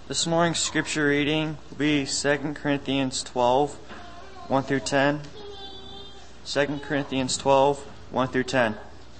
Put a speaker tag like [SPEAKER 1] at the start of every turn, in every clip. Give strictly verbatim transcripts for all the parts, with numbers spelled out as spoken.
[SPEAKER 1] This morning's scripture reading will be Second Corinthians twelve, one through ten. Second Corinthians twelve, one through ten.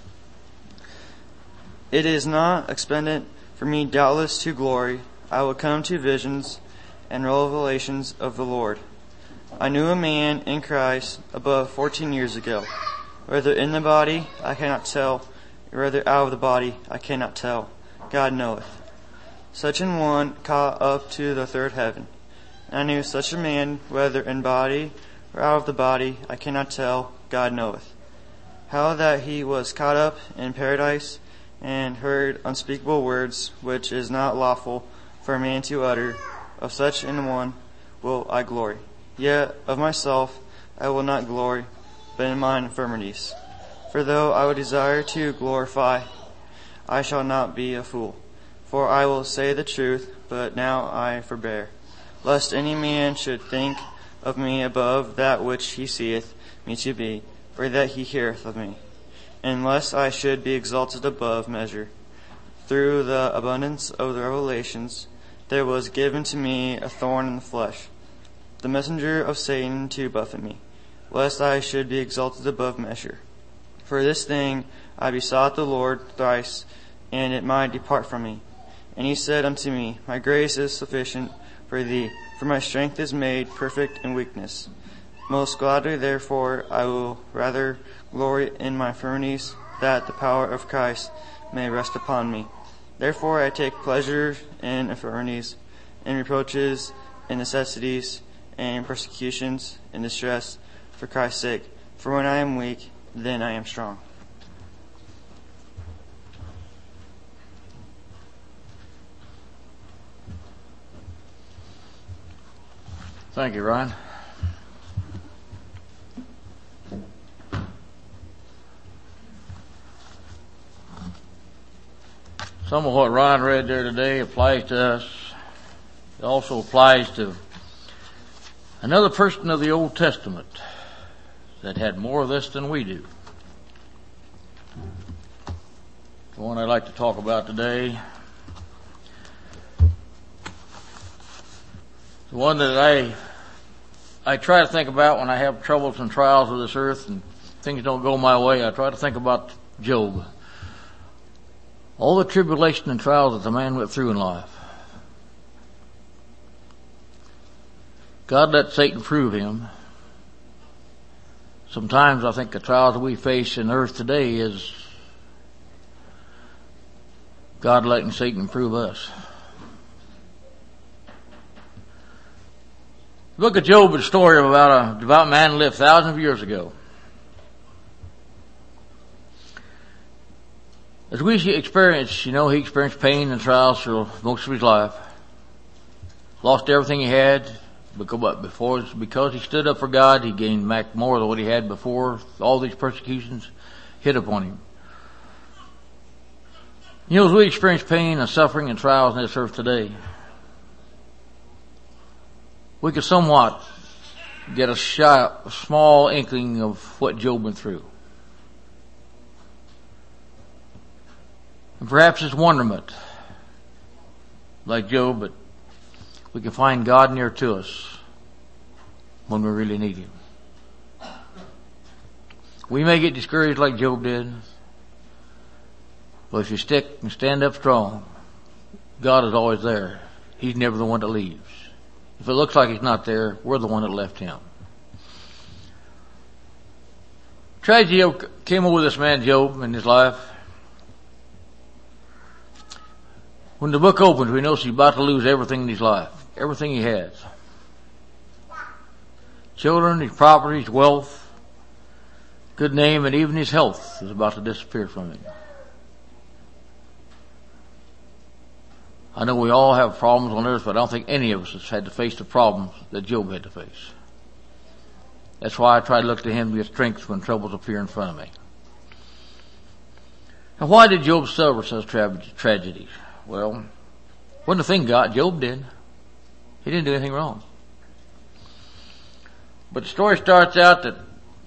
[SPEAKER 1] It is not expedient for me doubtless to glory. I will come to visions and revelations of the Lord. I knew a man in Christ above fourteen years ago. Whether in the body, I cannot tell, or whether out of the body, I cannot tell. God knoweth. Such an one caught up to the third heaven. And I knew such a man, whether in body or out of the body, I cannot tell, God knoweth. How that he was caught up in paradise, and heard unspeakable words, which is not lawful for a man to utter. Of such an one will I glory. Yet of myself I will not glory, but in mine infirmities. For though I would desire to glorify, I shall not be a fool. For I will say the truth, but now I forbear, lest any man should think of me above that which he seeth me to be, or that he heareth of me. And lest I should be exalted above measure. Through the abundance of the revelations, there was given to me a thorn in the flesh, the messenger of Satan to buffet me, lest I should be exalted above measure. For this thing I besought the Lord thrice, and it might depart from me. And he said unto me, My grace is sufficient for thee, for my strength is made perfect in weakness. Most gladly therefore I will rather glory in my infirmities, that the power of Christ may rest upon me. Therefore I take pleasure in infirmities, in reproaches, in necessities, and in persecutions, in distress, for Christ's sake. For when I am weak, then I am strong.
[SPEAKER 2] Thank you, Ryan. Some of what Ryan read there today applies to us. It also applies to another person of the Old Testament that had more of this than we do. The one I'd like to talk about today, the one that I I try to think about when I have troubles and trials of this earth and things don't go my way. I try to think about Job. All the tribulation and trials that the man went through in life. God let Satan prove him. Sometimes I think the trials that we face in earth today is God letting Satan prove us. Look at Job, a story about a devout man who lived thousands of years ago. As we experience, you know, he experienced pain and trials for most of his life. Lost everything he had because, before, because he stood up for God. He gained back more than what he had before. All these persecutions hit upon him. You know, as we experience pain and suffering and trials on this earth today, we could somewhat get a, shot, a small inkling of what Job went through. And perhaps it's wonderment, like Job, but we can find God near to us when we really need Him. We may get discouraged like Job did, but if you stick and stand up strong, God is always there. He's never the one that leaves. If it looks like He's not there, we're the one that left Him. Tragedy came over this man Job in his life. When the book opens, we know he's about to lose everything in his life. Everything he has. Children, his property, his wealth, good name, and even his health is about to disappear from him. I know we all have problems on earth, but I don't think any of us has had to face the problems that Job had to face. That's why I try to look to him to get strength when troubles appear in front of me. Now, why did Job suffer such tra- tragedies? Well, wasn't a thing God, Job did. He didn't do anything wrong. But the story starts out that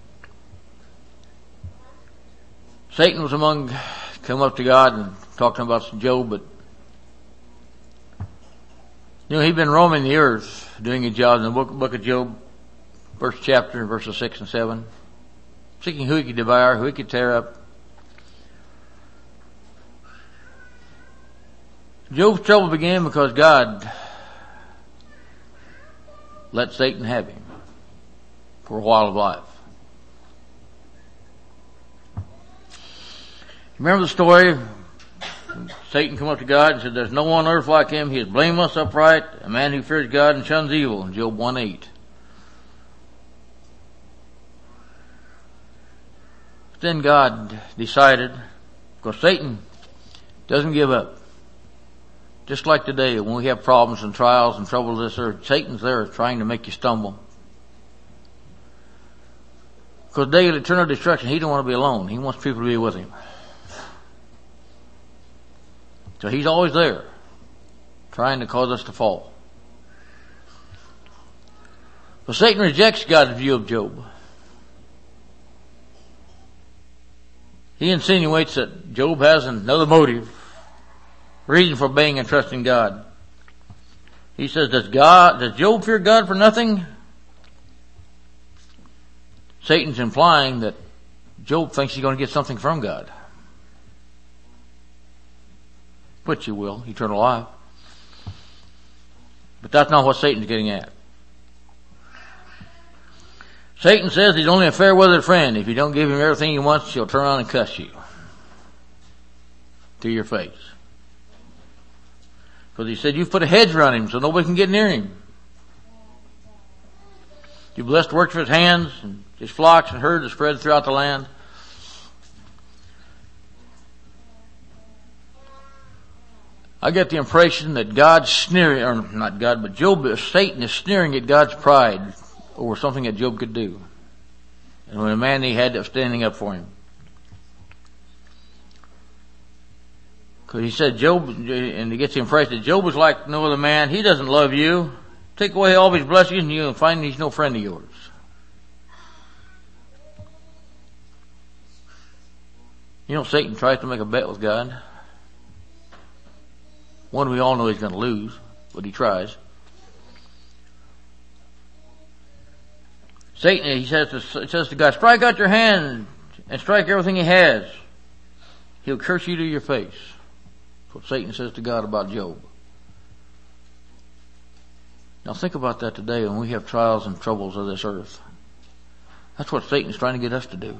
[SPEAKER 2] Satan was among, come up to God and talking about Job, but You know, he'd been roaming the earth, doing his job in the book, book of Job, first chapter, verses six and seven, seeking who he could devour, who he could tear up. Job's trouble began because God let Satan have him for a while of life. Remember the story? Satan came up to God and said, "There's no one on earth like him. He is blameless, upright, a man who fears God and shuns evil," in Job one eight. Then God decided, because Satan doesn't give up. Just like today, when we have problems and trials and troubles this earth, Satan's there trying to make you stumble. Because the day of eternal destruction, he don't want to be alone. He wants people to be with him. So he's always there, trying to cause us to fall. But Satan rejects God's view of Job. He insinuates that Job has another motive, reason for obeying and trusting God. He says, does God, does Job fear God for nothing? Satan's implying that Job thinks he's going to get something from God. Which you will, eternal life. But that's not what Satan's getting at. Satan says he's only a fair-weathered friend. If you don't give him everything he wants, he'll turn around and cuss you to your face. Because he said you've put a hedge around him so nobody can get near him. You blessed the works of his hands, and his flocks and herds are spread throughout the land. I get the impression that God's sneering, or not God, but Job, Satan is sneering at God's pride over something that Job could do. And when a man he had up standing up for him. Because he said Job, and he gets the impression that Job was like no other man. He doesn't love you. Take away all of his blessings and you'll find he's no friend of yours. You know, Satan tries to make a bet with God. One we all know he's going to lose, but he tries. Satan, he says to, he says to God, strike out your hand and strike everything he has. He'll curse you to your face. That's what Satan says to God about Job. Now think about that today when we have trials and troubles of this earth. That's what Satan's trying to get us to do.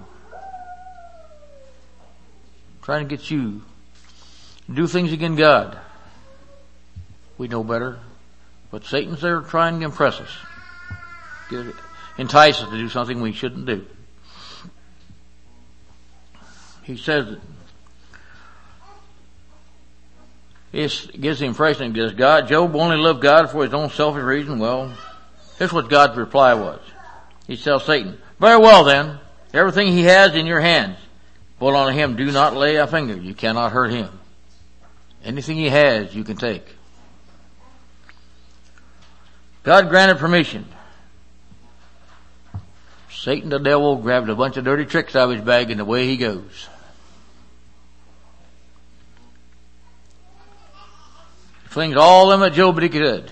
[SPEAKER 2] Trying to get you to do things against God. We know better. But Satan's there trying to impress us. Get it. Entice us to do something we shouldn't do. He says that it gives the impression that God, Job only loved God for his own selfish reason. Well, here's what God's reply was. He tells Satan, very well then, everything he has in your hands, but on him do not lay a finger. You cannot hurt him. Anything he has, you can take. God granted permission. Satan the devil grabbed a bunch of dirty tricks out of his bag and away he goes. He flings all them at Job that he could.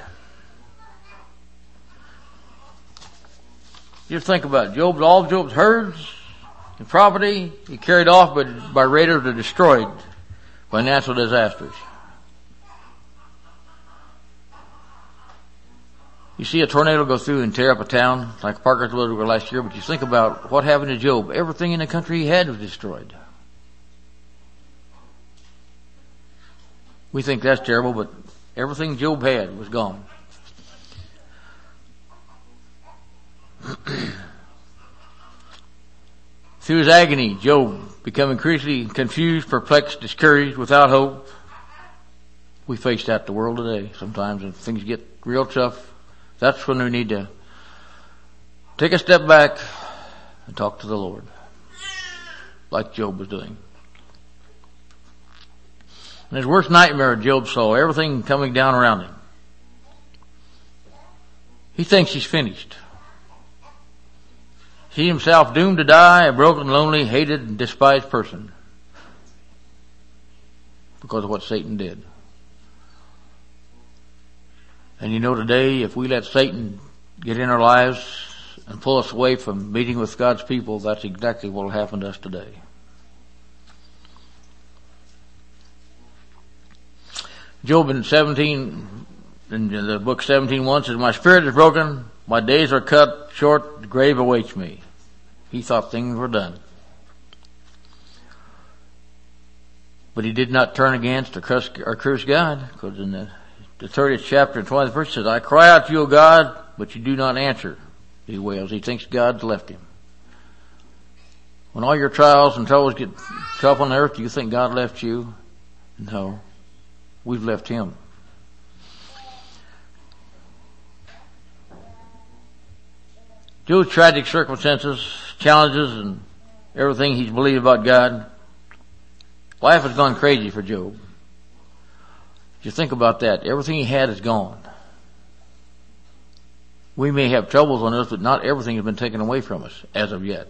[SPEAKER 2] Just think about it. Job's, all of Job's herds and property, he carried off by, by raiders or destroyed by natural disasters. You see a tornado go through and tear up a town like Parkersville were last year, but you think about what happened to Job. Everything in the country he had was destroyed. We think that's terrible, but everything Job had was gone. Through his agony, Job became increasingly confused, perplexed, discouraged, without hope. We face that in the world today sometimes, and things get real tough. That's when we need to take a step back and talk to the Lord, like Job was doing. In his worst nightmare, Job saw everything coming down around him. He thinks he's finished. He himself doomed to die, a broken, lonely, hated, and despised person because of what Satan did. And you know, today, if we let Satan get in our lives and pull us away from meeting with God's people, that's exactly what will happen to us today. Job in seventeen, in the book seventeen one says, my spirit is broken, my days are cut short, the grave awaits me. He thought things were done. But he did not turn against or curse, or curse God, because in the, the thirtieth chapter and twentieth verse says, I cry out to you, O God, but you do not answer. He wails. He thinks God's left him. When all your trials and troubles get tough on earth, do you think God left you? No. We've left him. Job's tragic circumstances, challenges, and everything he's believed about God, life has gone crazy for Job. If you think about that, everything he had is gone. We may have troubles on earth, but not everything has been taken away from us as of yet.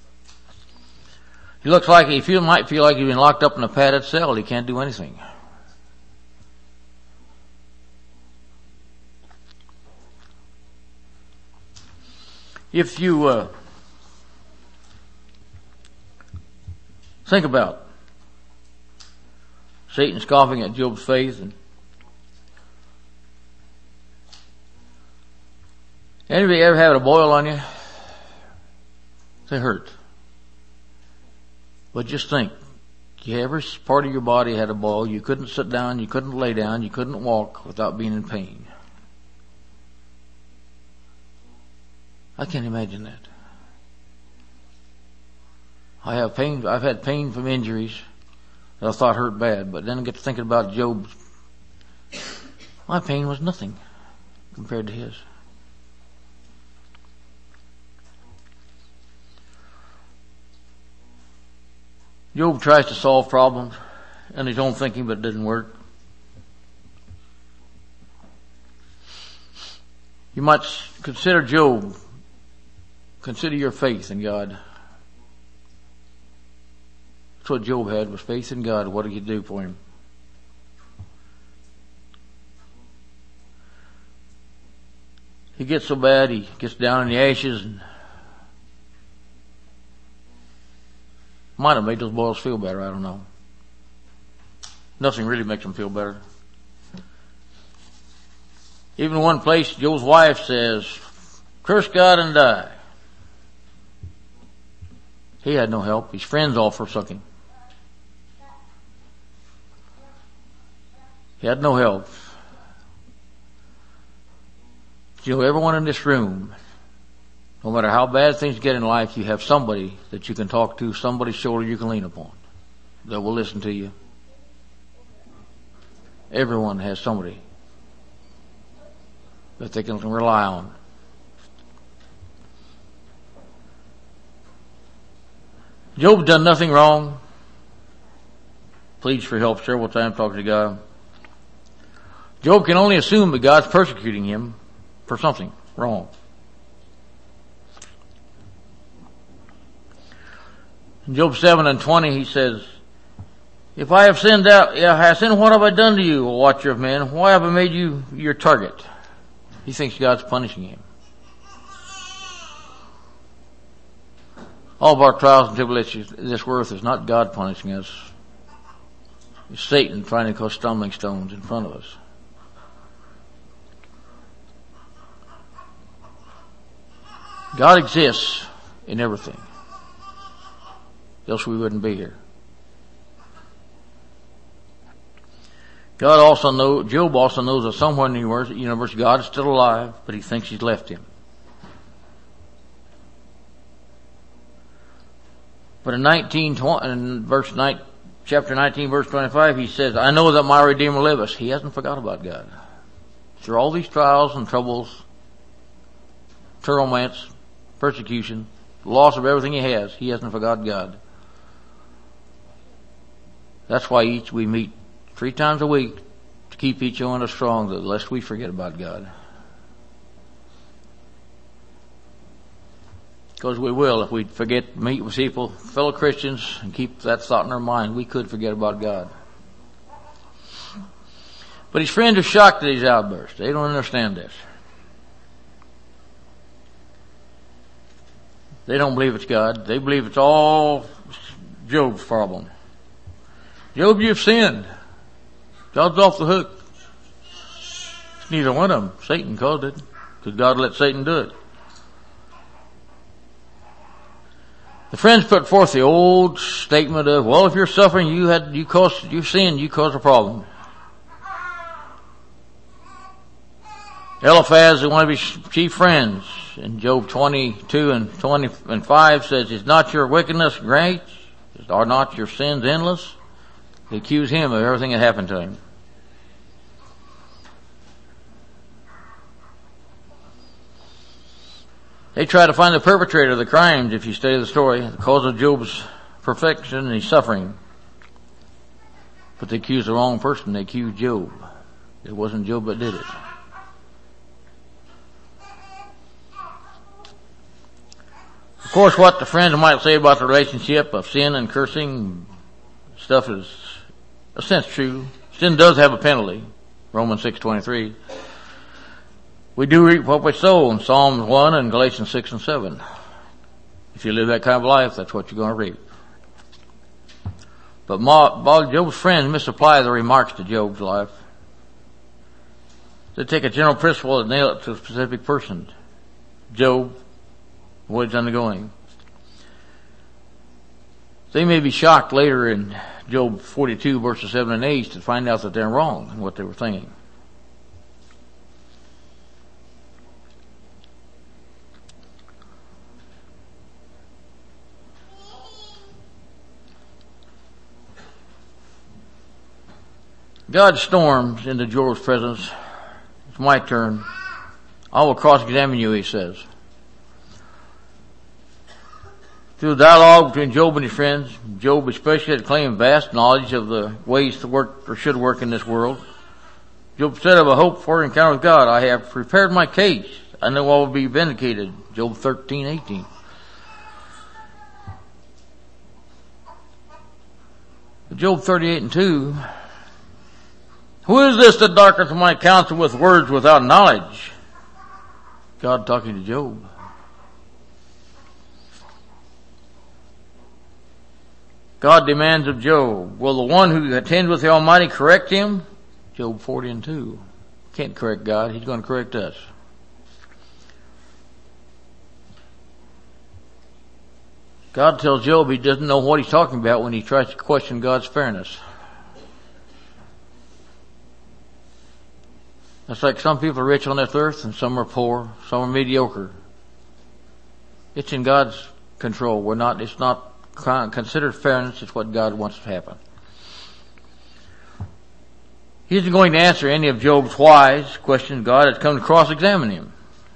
[SPEAKER 2] He looks like he feel, might feel like he's been locked up in a padded cell. He can't do anything. If you uh, think about Satan scoffing at Job's faith, and anybody ever had a boil on you? They hurt. But just think, every part of your body had a boil. You couldn't sit down, you couldn't lay down, you couldn't walk without being in pain. I can't imagine that. I have pain, I've had pain from injuries that I thought hurt bad, but then I get to thinking about Job's. My pain was nothing compared to his. Job tries to solve problems in his own thinking, but it doesn't work. You might consider Job. Consider your faith in God. That's what Job had, was faith in God. What did he do for him? He gets so bad, he gets down in the ashes and might have made those boils feel better, I don't know. Nothing really makes them feel better. Even one place, Job's wife says, curse God and die. He had no help. His friends all forsook him. He had no help. You know, everyone in this room, no matter how bad things get in life, you have somebody that you can talk to, somebody's shoulder you can lean upon that will listen to you. Everyone has somebody that they can rely on. Job done nothing wrong. Pleads for help several times, talks to God. Job can only assume that God's persecuting him for something wrong. In Job seven and twenty, he says, if I have sinned out, yeah, I have sinned, what have I done to you, O watcher of men? Why have I made you your target? He thinks God's punishing him. All of our trials and tribulations in this earth is not God punishing us. It's Satan trying to cause stumbling stones in front of us. God exists in everything. Else we wouldn't be here. God also knows, Job also knows that somewhere in the universe God is still alive, but he thinks he's left him. But in nineteen, in verse nine, chapter nineteen, verse twenty-five, he says, I know that my Redeemer liveth. He hasn't forgot about God. Through all these trials and troubles, torments, persecution, loss of everything he has, he hasn't forgot God. That's why each we meet three times a week to keep each one of us strong, lest we forget about God. Because we will, if we forget to meet with people, fellow Christians, and keep that thought in our mind, we could forget about God. But his friends are shocked at his outburst. They don't understand this. They don't believe it's God. They believe it's all Job's problem. Job, you've sinned. God's off the hook. It's neither one of them. Satan caused it, because God let Satan do it. The friends put forth the old statement of, well, if you're suffering, you had, you caused, you sinned, you caused a problem. Eliphaz, one of his chief friends, in Job twenty-two and twenty and five says, is not your wickedness great? Are not your sins endless? They accuse him of everything that happened to him. They try to find the perpetrator of the crimes, if you study the story, the cause of Job's perfection and his suffering. But they accuse the wrong person. They accuse Job. It wasn't Job that did it. Of course, what the friends might say about the relationship of sin and cursing stuff is, in a sense, true. Sin does have a penalty. Romans six twenty-three. We do reap what we sow in Psalms one and Galatians six and seven. If you live that kind of life, that's what you're going to reap. But Ma, Job's friends misapply the remarks to Job's life. They take a general principle and nail it to a specific person. Job, what he's undergoing. They may be shocked later in Job forty-two verses seven and eight to find out that they're wrong in what they were thinking. God storms into Job's presence. It's my turn. I will cross-examine you, he says. Through the dialogue between Job and his friends, Job especially had claimed vast knowledge of the ways to work or should work in this world. Job said of a hope for an encounter with God, I have prepared my case. I know I will be vindicated. Job thirteen eighteen. Job thirty-eight and two. Who is this that darkens my counsel with words without knowledge? God talking to Job. God demands of Job, will the one who attends with the Almighty correct him? Job forty and two. Can't correct God. He's going to correct us. God tells Job he doesn't know what he's talking about when he tries to question God's fairness. It's like some people are rich on this earth and some are poor, some are mediocre. It's in God's control. We're not, it's not considered fairness. It's what God wants to happen. He isn't going to answer any of Job's whys questions. God has come to cross-examine him.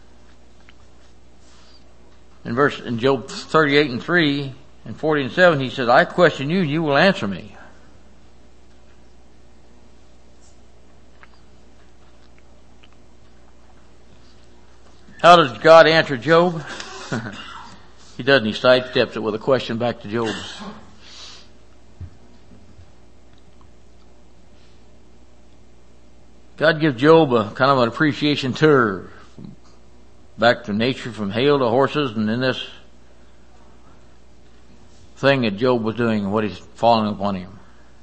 [SPEAKER 2] In verse, in Job thirty-eight and three and forty and seven, he says, I question you, you will answer me. How does God answer Job? He doesn't. He sidesteps it with a question back to Job. God gives Job a kind of an appreciation tour back to nature, from hail to horses, and in this thing that Job was doing and what he's falling upon him.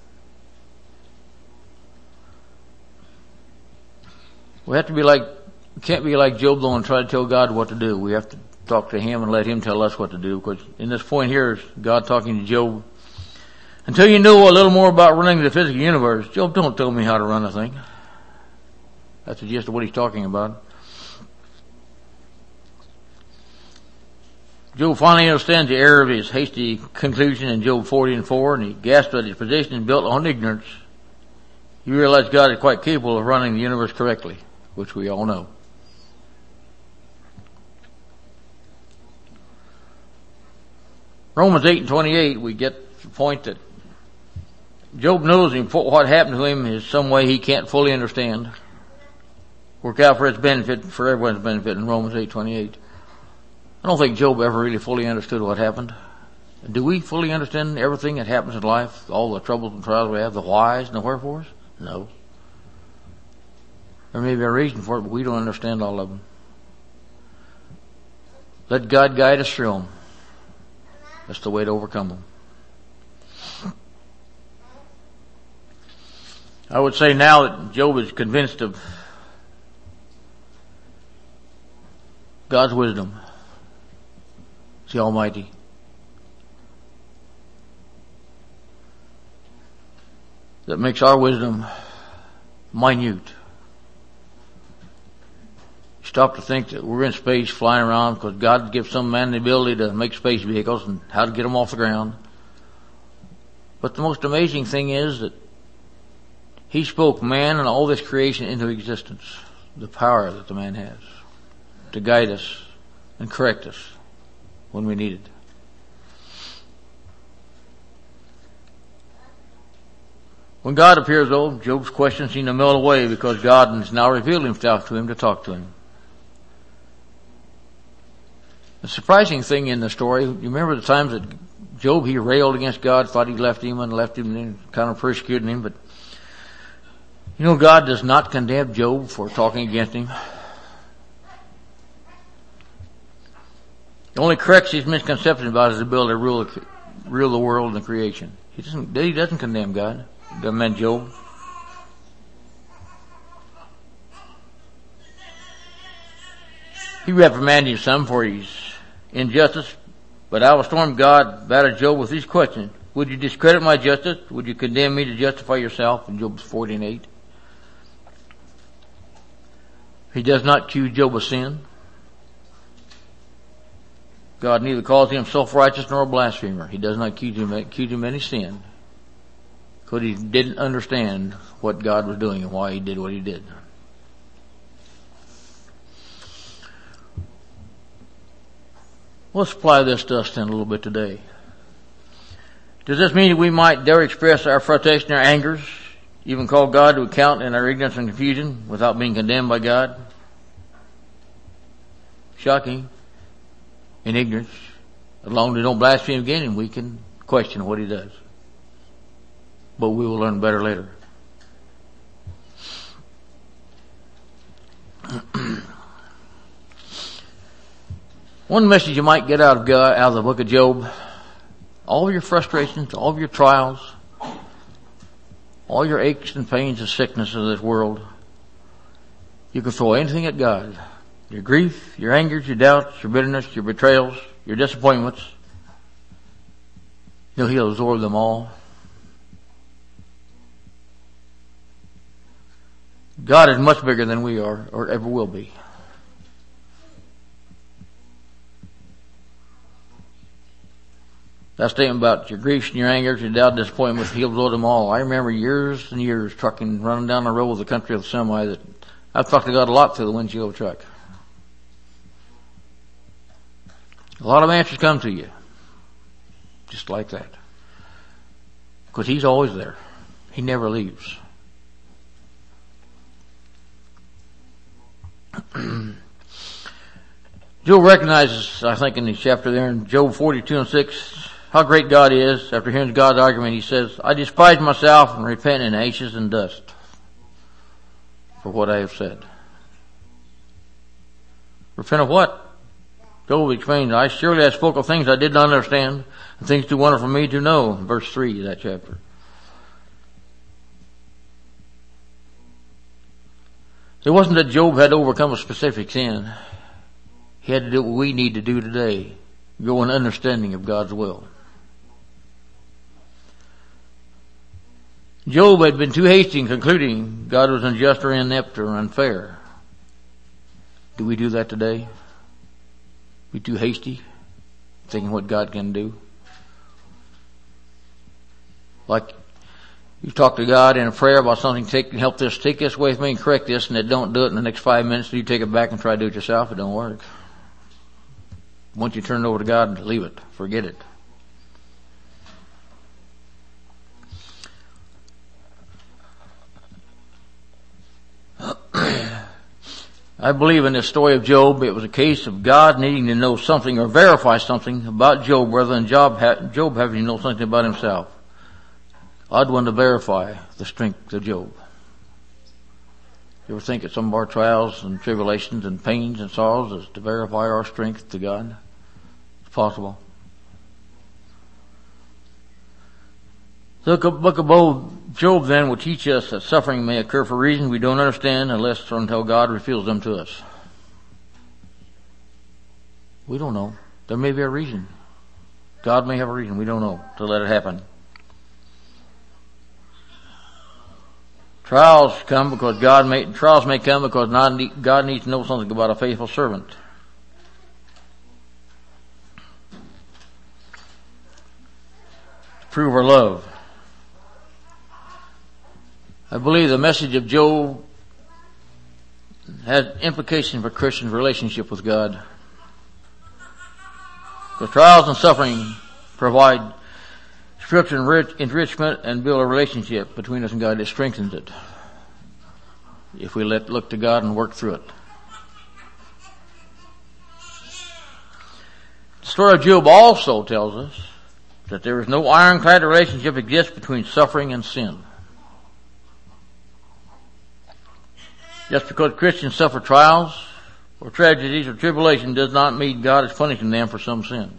[SPEAKER 2] We have to be like, we can't be like Job though and try to tell God what to do. We have to talk to him and let him tell us what to do, because in this point here is God talking to Job. Until you know a little more about running the physical universe, Job, don't tell me how to run a thing. That's the gist of what he's talking about. Job finally understands the error of his hasty conclusion in Job forty and four, and he gasps that his position is built on ignorance. He realizes God is quite capable of running the universe correctly, which we all know. Romans eight and twenty-eight, we get the point that Job knows what happened to him is some way he can't fully understand. Work out for his benefit, for everyone's benefit in Romans eight twenty-eight. I don't think Job ever really fully understood what happened. Do we fully understand everything that happens in life? All the troubles and trials we have, the whys and the wherefores? No. There may be a reason for it, but we don't understand all of them. Let God guide us through them. That's the way to overcome them. I would say now that Job is convinced of God's wisdom, the Almighty. That makes our wisdom minute. Stop to think that we're in space flying around because God gives some man the ability to make space vehicles and how to get them off the ground. But the most amazing thing is that He spoke man and all this creation into existence. The power that the man has to guide us and correct us when we need it. When God appears, though, Job's questions seem to melt away because God has now revealed Himself to him to talk to him. The surprising thing in the story, you remember the times that Job, he railed against God, thought He left him and left him and kind of persecuting him, but you know, God does not condemn Job for talking against him. He only corrects his misconception about his ability to rule, rule the world and the creation. He doesn't, he doesn't condemn God. He doesn't mean Job. He reprimanded him some for his injustice, but I will storm God battered Job with these questions. Would you discredit my justice? Would you condemn me to justify yourself? In Job forty and eight. He does not accuse Job of sin. God neither calls him self-righteous nor a blasphemer. He does not accuse him, accuse him of any sin, because he didn't understand what God was doing and why He did what He did. Let's apply this to us then a little bit today. Does this mean that we might dare express our frustration, our angers, even call God to account in our ignorance and confusion without being condemned by God? Shocking. In ignorance. As long as we don't blaspheme again, and we can question what He does. But we will learn better later. One message you might get out of God, out of the book of Job, all of your frustrations, all of your trials, all your aches and pains and sickness of this world, you can throw anything at God. Your grief, your angers, your doubts, your bitterness, your betrayals, your disappointments. You know, He'll absorb them all. God is much bigger than we are, or ever will be. That statement about your griefs and your angers, your doubt and disappointments, He'll absorb them all. I remember years and years trucking, running down the road with the country of the semi that I've talked to God a lot through the windshield of the truck. A lot of answers come to you. Just like that. Because He's always there. He never leaves. Job recognizes, I think in the chapter there in Job forty-two and six, how great God is. After hearing God's argument, he says, I despise myself and repent in ashes and dust for what I have said. Repent of what? Job explained, I surely I spoke of things I did not understand, and things too wonderful for me to know. Verse three of that chapter. It wasn't that Job had to overcome a specific sin. He had to do what we need to do today. Grow an understanding of God's will. Job had been too hasty in concluding God was unjust or inept or unfair. Do we do that today? Be too hasty, thinking what God can do? Like you talk to God in a prayer about something, take help this, take this away from me and correct this, and it don't do it in the next five minutes, you take it back and try to do it yourself, it don't work. Once you turn it over to God, leave it. Forget it. I believe in this story of Job, it was a case of God needing to know something or verify something about Job rather than Job, Job having to know something about himself. God wanted to verify the strength of Job. You ever think that some of our trials and tribulations and pains and sorrows is to verify our strength to God? It's possible. The book of Job then will teach us that suffering may occur for reasons we don't understand unless or until God reveals them to us. We don't know. There may be a reason. God may have a reason. We don't know to let it happen. Trials come because God may, trials may come because God needs to know something about a faithful servant. To prove our love. I believe the message of Job has implications for Christians' relationship with God. The trials and suffering provide spiritual enrich, enrichment and build a relationship between us and God. It strengthens it if we let look to God and work through it. The story of Job also tells us that there is no ironclad relationship exists between suffering and sin. Just because Christians suffer trials or tragedies or tribulation does not mean God is punishing them for some sin.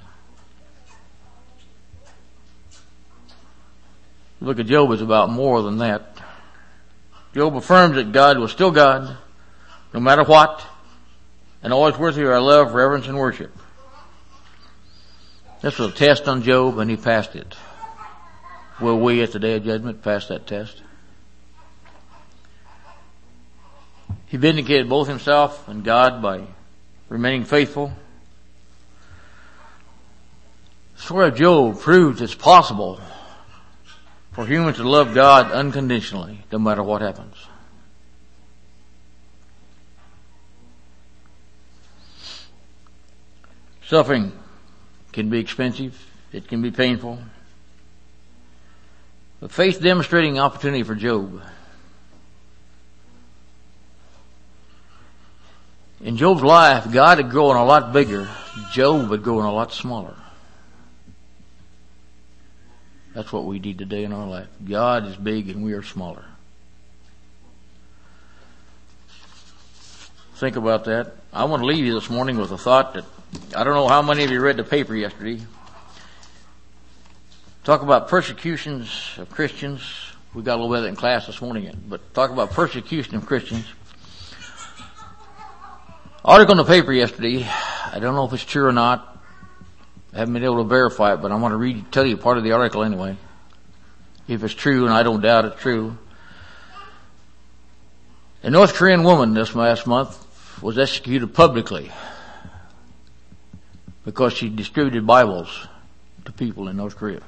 [SPEAKER 2] The book of Job is about more than that. Job affirms that God was still God, no matter what, and always worthy of our love, reverence, and worship. This was a test on Job, and he passed it. Will we at the day of judgment pass that test? He vindicated both himself and God by remaining faithful. The story of Job proves it's possible for humans to love God unconditionally, no matter what happens. Suffering can be expensive. It can be painful. The faith demonstrating opportunity for Job. In Job's life, God had grown a lot bigger. Job had grown a lot smaller. That's what we need today in our life. God is big and we are smaller. Think about that. I want to leave you this morning with a thought that I don't know how many of you read the paper yesterday. Talk about persecutions of Christians. We got a little bit of that in class this morning, but talk about persecution of Christians. Article in the paper yesterday. I don't know if it's true or not. I haven't been able to verify it, but I want to read, tell you part of the article anyway. If it's true, and I don't doubt it's true. A North Korean woman this last month was executed publicly because she distributed Bibles to people in North Korea.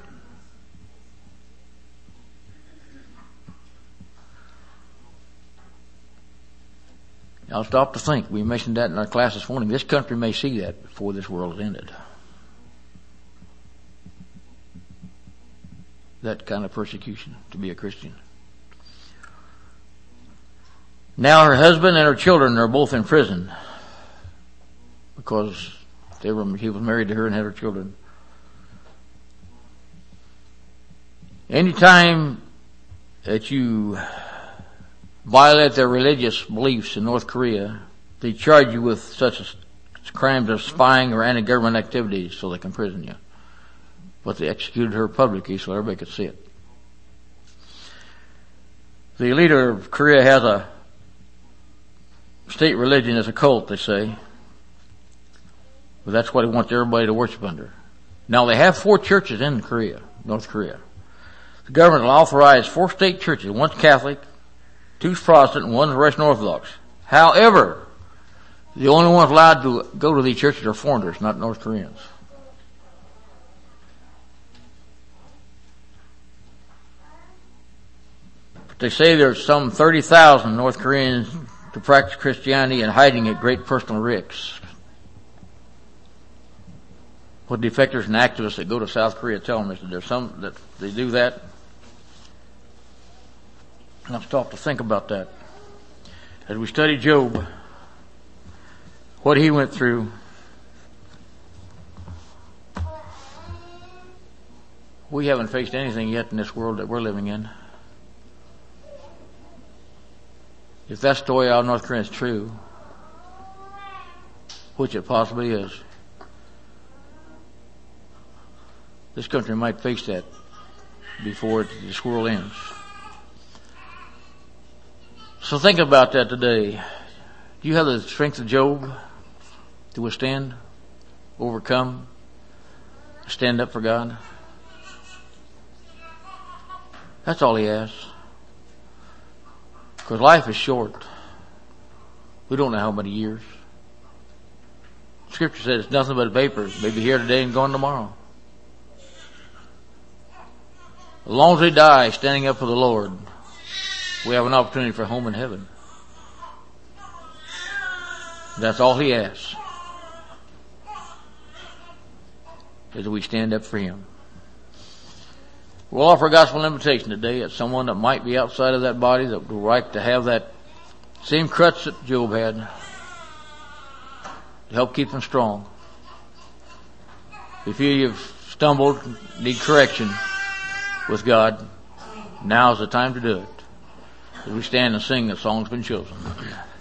[SPEAKER 2] I'll stop to think. We mentioned that in our class this morning. This country may see that before this world is ended. That kind of persecution to be a Christian. Now her husband and her children are both in prison because they were, he was married to her and had her children. Anytime that you violate their religious beliefs in North Korea, they charge you with such crimes as spying or anti-government activities so they can imprison you. But they executed her publicly so everybody could see it. The leader of Korea has a state religion as a cult, they say. But that's what he wants everybody to worship under. Now they have four churches in Korea, North Korea. The government will authorize four state churches. One's Catholic, two's Protestant, and one's Russian Orthodox. However, the only ones allowed to go to these churches are foreigners, not North Koreans. But they say there's some thirty thousand North Koreans to practice Christianity and hiding at great personal risks. What defectors and activists that go to South Korea tell them is that there's some that they do that. And I've stopped to think about that. As we study Job, what he went through, we haven't faced anything yet in this world that we're living in. If that story out of North Korea is true, which it possibly is, this country might face that before this world ends. So think about that today. Do you have the strength of Job to withstand, overcome, stand up for God? That's all he asks. Because life is short. We don't know how many years. Scripture says it's nothing but vapor. Maybe here today and gone tomorrow. As long as we die standing up for the Lord, we have an opportunity for home in heaven. That's all he asks, is that we stand up for him. We'll offer a gospel invitation today at someone that might be outside of that body that would like to have that same crutch that Job had to help keep them strong. If you have stumbled, need correction with God, now's the time to do it. As we stand and sing, the song's been chosen.